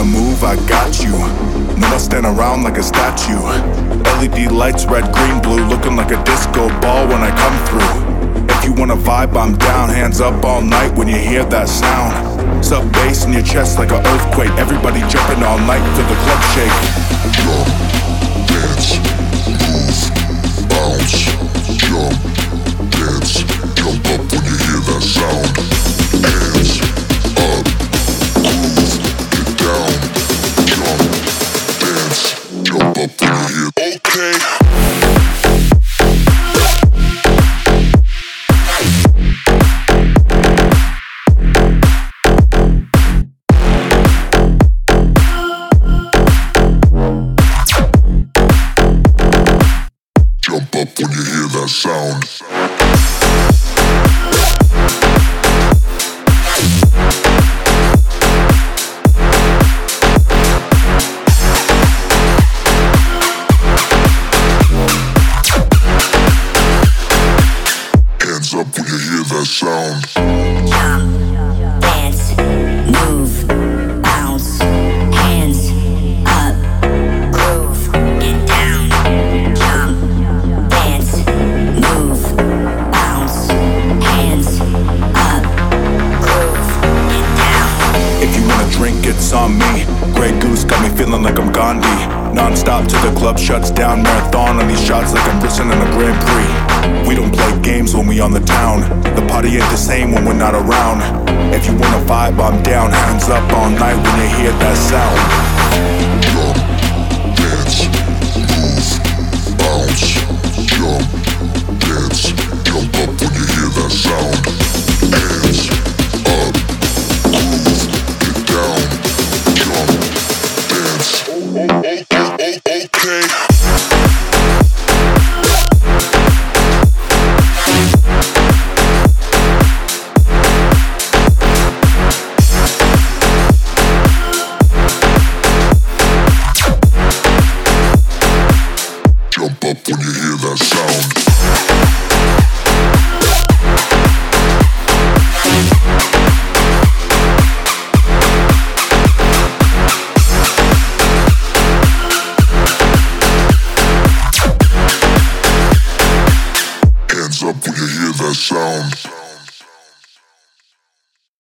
wanna move, I got you. No more stand around like a statue. LED lights, red, green, blue, looking like a disco ball when I come through. If you wanna vibe, I'm down. Hands up all night when you hear that sound. Sub bass in your chest like an earthquake. Everybody jumping all night to the club shake. Jump, dance, move, bounce. Jump, dance, jump up when you hear that sound. Hands up, groove, get down. Jump, dance, jump up when you hear. Okay. Jump up when you hear that sound. Hands up when you hear that sound. Jump, dance, move, bounce. Hands up, groove, get down. Jump, dance, move, bounce. Hands up, groove, get down. If you wanna drink, it's on me. Grey Goose got me feeling like I'm Gandhi. Non-stop till the club shuts down. Marathon on these shots like I'm racing in a Grand Prix. We don't play games when we on the town. The party ain't the same when we're not around. If you wanna vibe, I'm down. Hands up all night when you hear that sound. Jump, dance, move, bounce. Jump, dance, jump up when you hear that sound.